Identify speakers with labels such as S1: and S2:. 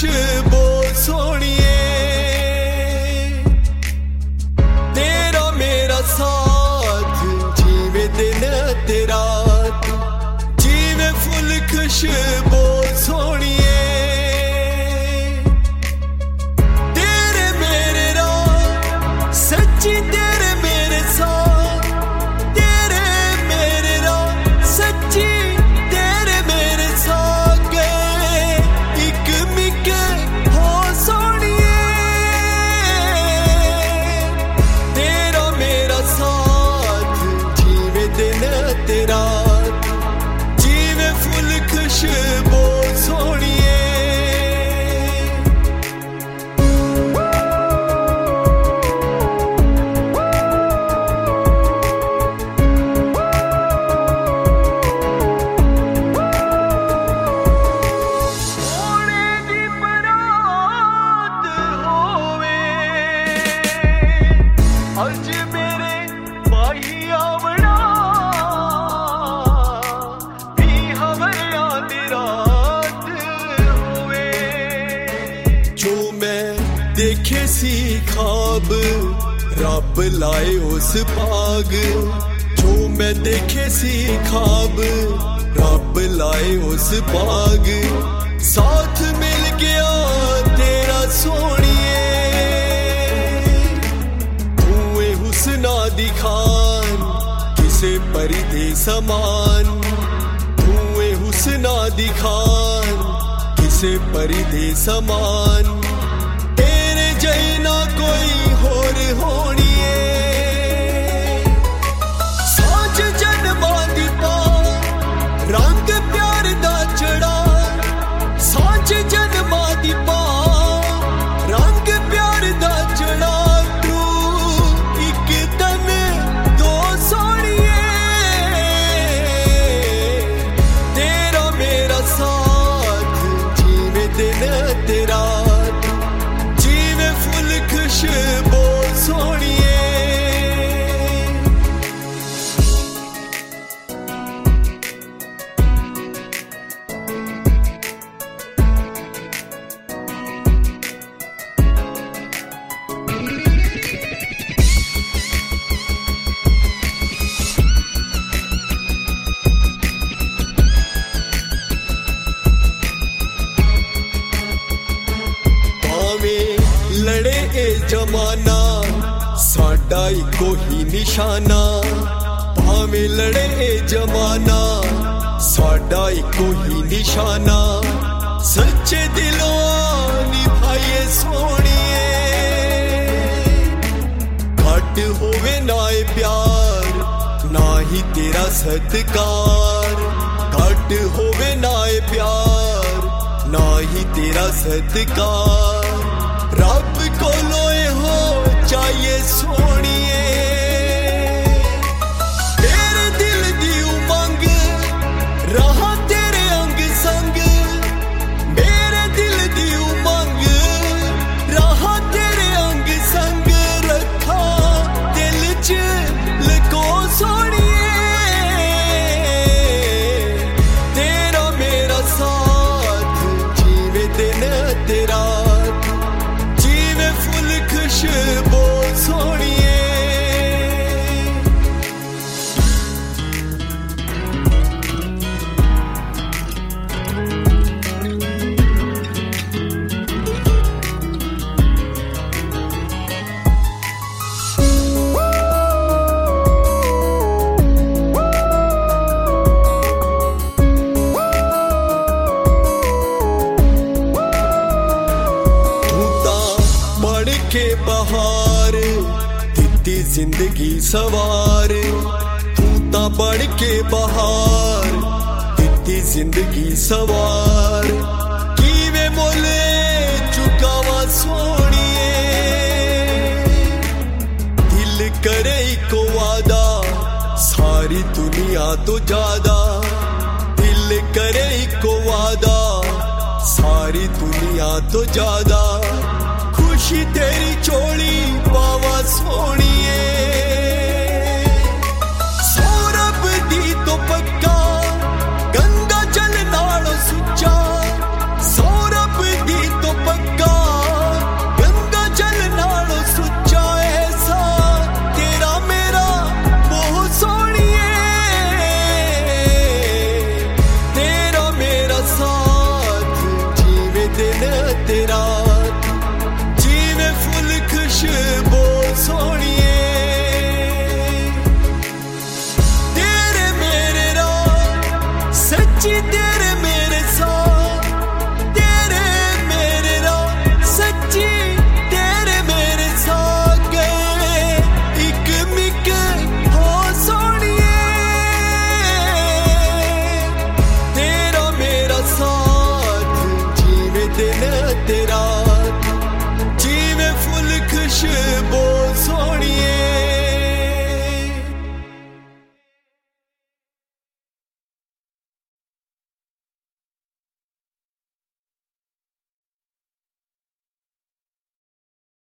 S1: खुशबू सोनिए, तेरा मेरा साथ जीवे दिन ते रात, जीवे फुल खुशबू सोनिए, तेरे मेरे राह सच्ची, तेरे मेरे साथ, तेरे मेरे राह सच्ची, तेरे मेरे साथ गए एक मिक हो सोनिए, तेरा मेरा साथ जीवे दिन ते रात, जीवे फुल खुशबू सोनिए। अज मेरे भाई आवड़ा भी हवरिया दी रात होवे, जो मैं देखे सी ख्वाब रब लाए उस पाग, जो मैं देखे सी ख्वाब रब लाए उस पाग, साथ मिल गया तेरा सोनिए, हुस्ना दिखान किसे परी दे समान, तूए हुस्ना दिखान किसे परी दे समान, तेरे जैना कोई होर होनिए, साँझ जन्मां दी पा रंग प्यार दा चढ़ा, साँझ जन्मां दी पा रंग प्यार दा चढ़ा, ते रात जीवे फुल खुशबू सोनिए। लड़े ए जमाना साडा इको ही निशाना, भावें लड़े ए जमाना साडा इको ही निशाना, सच्चे दिलों निभाइए सोनिए, घट होवे ना ए प्यार ना ही तेरा सत्कार, घट होवे ना ए प्यार ना ही तेरा सत्कार, रब को लोए हो चाहिए सोनिए, तेरे दिल दी उमंग रहा तेरे अंग संग, मेरे दिल दी उमंग रहा तेरे अंग संग, रखा दिल च लको सोनिए, तेरा मेरा साथ जीवे दिन ते रात, फुल खुशबू सोनिए। के बहार दित्ती जिंदगी सवार, तू ता बढ़ के बहार दित्ती जिंदगी सवार, कीवे मोले चुकावा सोनिए, दिल करे इको वादा सारी दुनिया तो ज्यादा, दिल करे इको वादा सारी दुनिया तो ज्यादा, खुशी तेरी चोली पावा सोनिए।